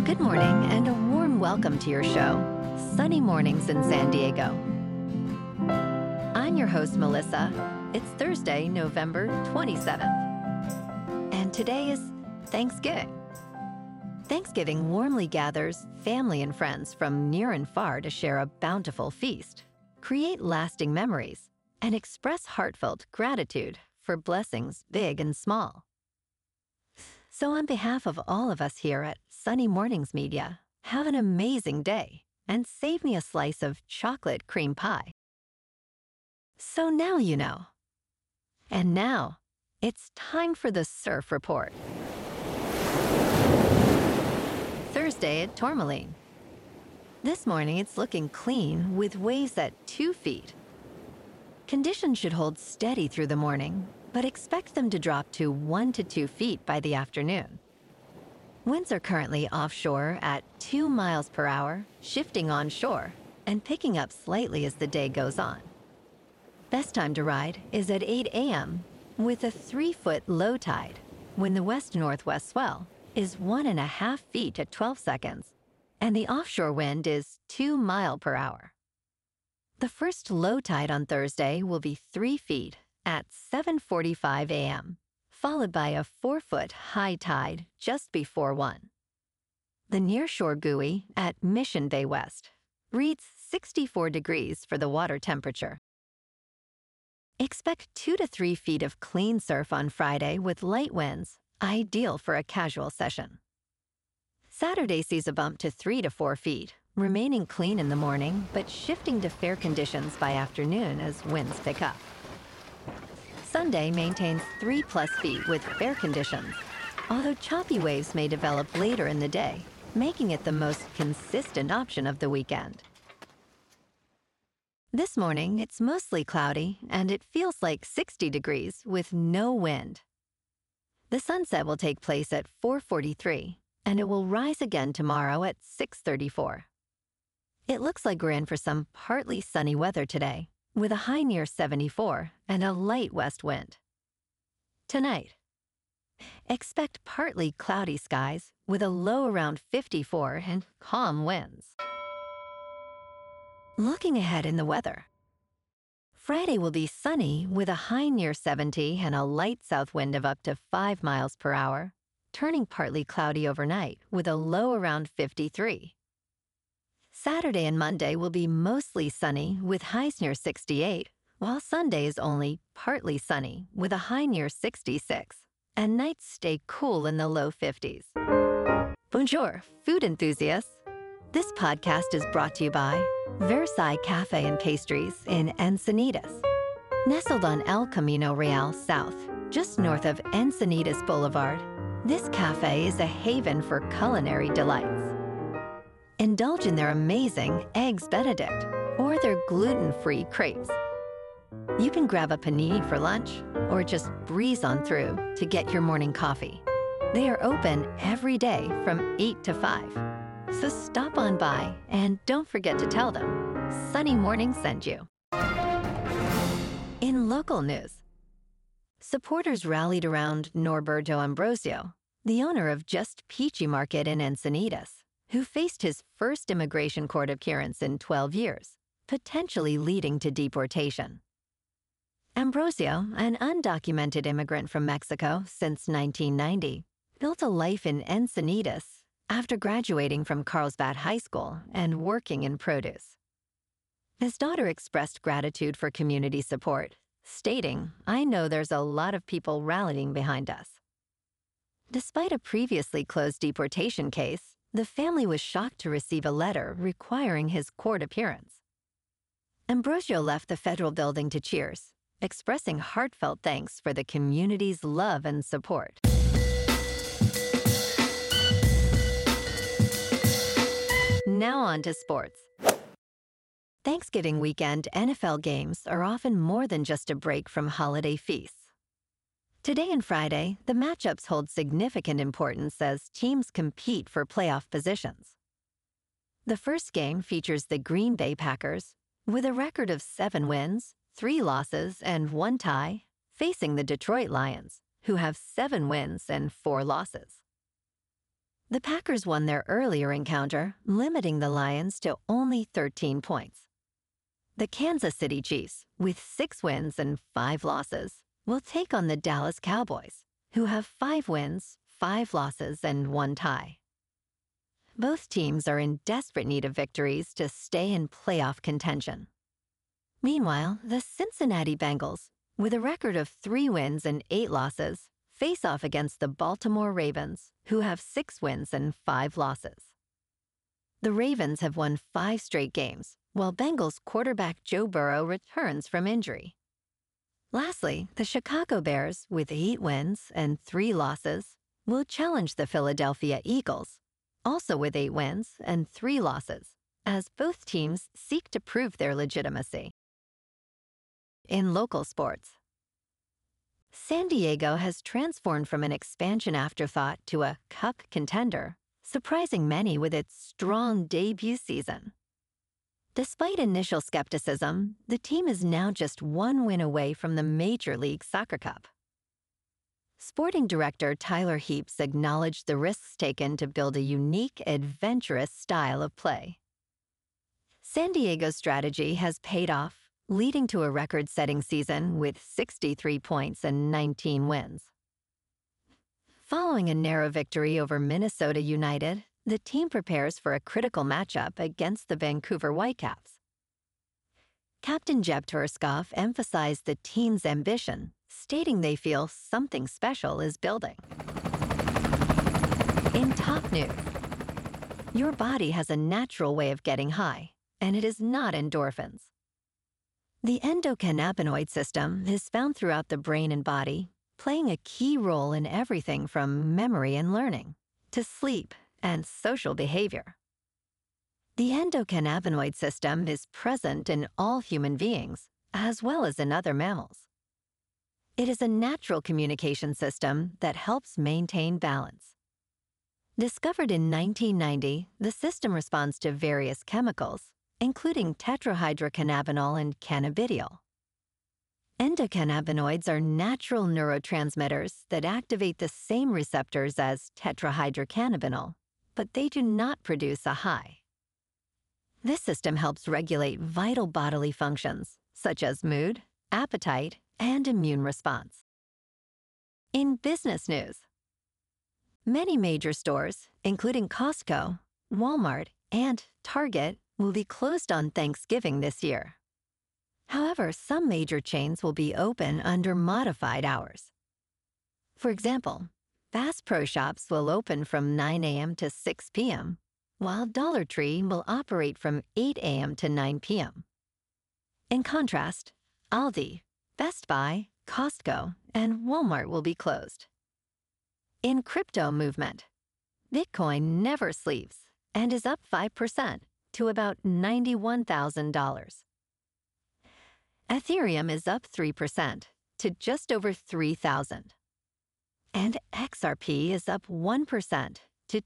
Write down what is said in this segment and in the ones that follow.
Good morning and a warm welcome to your show, Sunny Mornings in San Diego. I'm your host, Melissa. It's Thursday, November 27th. And today is Thanksgiving. Thanksgiving warmly gathers family and friends from near and far to share a bountiful feast, create lasting memories, and express heartfelt gratitude for blessings big and small. So on behalf of all of us here at Sunny Mornings Media, have an amazing day and save me a slice of chocolate cream pie. So now you know. And now, it's time for the Surf Report. Thursday at Tourmaline. This morning it's looking clean with waves at 2 feet. Conditions should hold steady through the morning, but expect them to drop to 1 to 2 feet by the afternoon. Winds are currently offshore at 2 miles per hour, shifting onshore, and picking up slightly as the day goes on. Best time to ride is at 8 a.m. with a 3-foot low tide, when the west-northwest swell is 1.5 feet at 12 seconds, and the offshore wind is 2 miles per hour. The first low tide on Thursday will be 3 feet at 7:45 a.m., followed by a 4-foot high tide just before 1. The nearshore buoy at Mission Bay West reads 64 degrees for the water temperature. Expect 2 to 3 feet of clean surf on Friday with light winds, ideal for a casual session. Saturday sees a bump to 3 to 4 feet, remaining clean in the morning, but shifting to fair conditions by afternoon as winds pick up. Sunday maintains 3+ feet with fair conditions, although choppy waves may develop later in the day, making it the most consistent option of the weekend. This morning, it's mostly cloudy, and it feels like 60 degrees with no wind. The sunset will take place at 4:43, and it will rise again tomorrow at 6:34. It looks like we're in for some partly sunny weather today, with a high near 74 and a light west wind. Tonight, expect partly cloudy skies with a low around 54 and calm winds. Looking ahead in the weather. Friday will be sunny with a high near 70 and a light south wind of up to 5 miles per hour, turning partly cloudy overnight with a low around 53. Saturday and Monday will be mostly sunny with highs near 68, while Sunday is only partly sunny with a high near 66, and nights stay cool in the low 50s. Bonjour, food enthusiasts. This podcast is brought to you by Versailles Cafe and Pastries in Encinitas. Nestled on El Camino Real South, just north of Encinitas Boulevard, this cafe is a haven for culinary delights. Indulge in their amazing Eggs Benedict or their gluten-free crepes. You can grab a panini for lunch or just breeze on through to get your morning coffee. They are open every day from 8 to 5. So stop on by and don't forget to tell them Sunny Morning sent you. In local news, supporters rallied around Norberto Ambrosio, the owner of Just Peachy Market in Encinitas, who faced his first immigration court appearance in 12 years, potentially leading to deportation. Ambrosio, an undocumented immigrant from Mexico since 1990, built a life in Encinitas after graduating from Carlsbad High School and working in produce. His daughter expressed gratitude for community support, stating, "I know there's a lot of people rallying behind us." Despite a previously closed deportation case, the family was shocked to receive a letter requiring his court appearance. Ambrosio left the federal building to cheers, expressing heartfelt thanks for the community's love and support. Now on to sports. Thanksgiving weekend NFL games are often more than just a break from holiday feasts. Today and Friday, the matchups hold significant importance as teams compete for playoff positions. The first game features the Green Bay Packers, with a record of 7 wins, 3 losses, and 1 tie, facing the Detroit Lions, who have 7 wins and 4 losses. The Packers won their earlier encounter, limiting the Lions to only 13 points. The Kansas City Chiefs, with 6 wins and 5 losses, will take on the Dallas Cowboys, who have 5 wins, 5 losses, and 1 tie. Both teams are in desperate need of victories to stay in playoff contention. Meanwhile, the Cincinnati Bengals, with a record of 3 wins and 8 losses, face off against the Baltimore Ravens, who have 6 wins and 5 losses. The Ravens have won 5 straight games, while Bengals quarterback Joe Burrow returns from injury. Lastly, the Chicago Bears, with 8 wins and 3 losses, will challenge the Philadelphia Eagles, also with 8 wins and 3 losses, as both teams seek to prove their legitimacy. In local sports, San Diego has transformed from an expansion afterthought to a cup contender, surprising many with its strong debut season. Despite initial skepticism, the team is now just 1 win away from the Major League Soccer Cup. Sporting director Tyler Heaps acknowledged the risks taken to build a unique, adventurous style of play. San Diego's strategy has paid off, leading to a record-setting season with 63 points and 19 wins. Following a narrow victory over Minnesota United, the team prepares for a critical matchup against the Vancouver Whitecaps. Captain Jeb Turskov emphasized the team's ambition, stating they feel something special is building. In top news, your body has a natural way of getting high, and it is not endorphins. The endocannabinoid system is found throughout the brain and body, playing a key role in everything from memory and learning to sleep and social behavior. The endocannabinoid system is present in all human beings, as well as in other mammals. It is a natural communication system that helps maintain balance. Discovered in 1990, the system responds to various chemicals, including tetrahydrocannabinol and cannabidiol. Endocannabinoids are natural neurotransmitters that activate the same receptors as tetrahydrocannabinol, but they do not produce a high. This system helps regulate vital bodily functions, such as mood, appetite, and immune response. In business news, many major stores, including Costco, Walmart, and Target, will be closed on Thanksgiving this year. However, some major chains will be open under modified hours. For example, Bass Pro Shops will open from 9 a.m. to 6 p.m., while Dollar Tree will operate from 8 a.m. to 9 p.m. In contrast, Aldi, Best Buy, Costco, and Walmart will be closed. In crypto movement, Bitcoin never sleeps and is up 5% to about $91,000. Ethereum is up 3% to just over $3,000. And XRP is up 1% to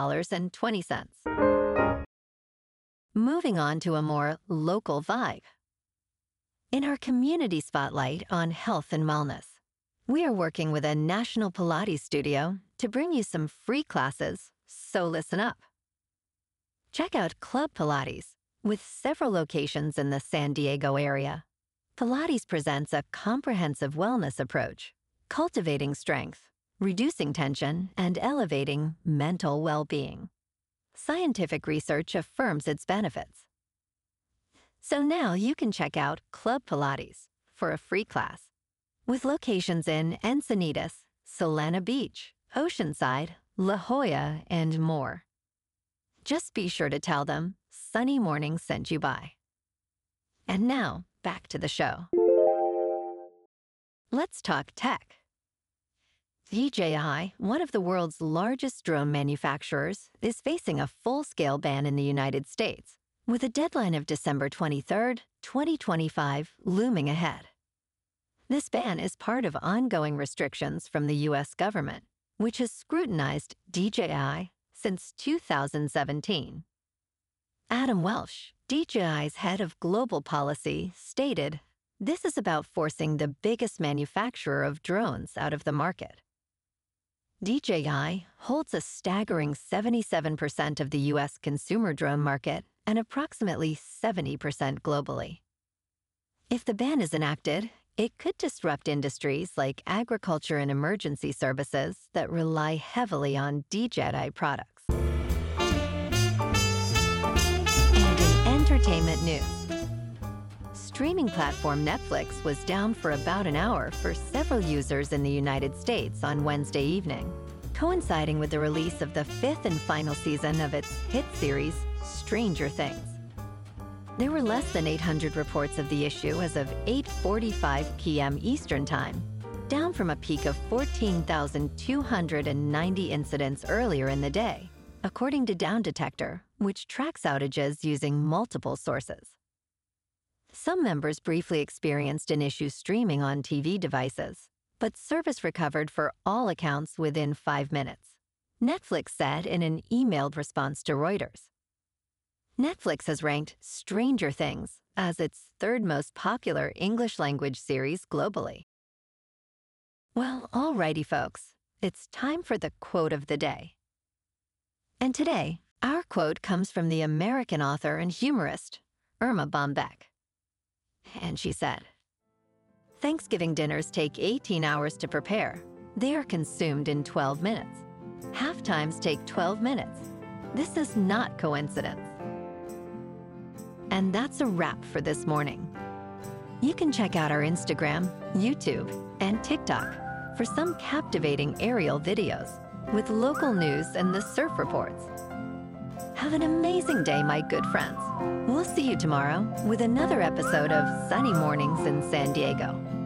$2.20. Moving on to a more local vibe. In our community spotlight on health and wellness, we are working with a national Pilates studio to bring you some free classes, so listen up. Check out Club Pilates, with several locations in the San Diego area. Pilates presents a comprehensive wellness approach, cultivating strength, reducing tension, and elevating mental well-being. Scientific research affirms its benefits. So now you can check out Club Pilates for a free class, with locations in Encinitas, Solana Beach, Oceanside, La Jolla, and more. Just be sure to tell them Sunny Morning sent you by. And now, back to the show. Let's talk tech. DJI, one of the world's largest drone manufacturers, is facing a full-scale ban in the United States, with a deadline of December 23, 2025 looming ahead. This ban is part of ongoing restrictions from the U.S. government, which has scrutinized DJI since 2017. Adam Welsh, DJI's head of global policy, stated, "This is about forcing the biggest manufacturer of drones out of the market." DJI holds a staggering 77% of the U.S. consumer drone market and approximately 70% globally. If the ban is enacted, it could disrupt industries like agriculture and emergency services that rely heavily on DJI products. And in entertainment news, streaming platform Netflix was down for about an hour for several users in the United States on Wednesday evening, coinciding with the release of the 5th and final season of its hit series, Stranger Things. There were less than 800 reports of the issue as of 8:45 p.m. Eastern Time, down from a peak of 14,290 incidents earlier in the day, according to Down Detector, which tracks outages using multiple sources. Some members briefly experienced an issue streaming on TV devices, but service recovered for all accounts within 5 minutes, Netflix said in an emailed response to Reuters. Netflix has ranked Stranger Things as its third most popular English-language series globally. Well, alrighty, folks, it's time for the quote of the day. And today, our quote comes from the American author and humorist, Erma Bombeck. And she said, "Thanksgiving dinners take 18 hours to prepare. They are consumed in 12 minutes. Half times take 12 minutes. This is not coincidence." And that's a wrap for this morning. You can check out our Instagram, YouTube, and TikTok for some captivating aerial videos with local news and the surf reports. Have an amazing day, my good friends. We'll see you tomorrow with another episode of Sunny Mornings in San Diego.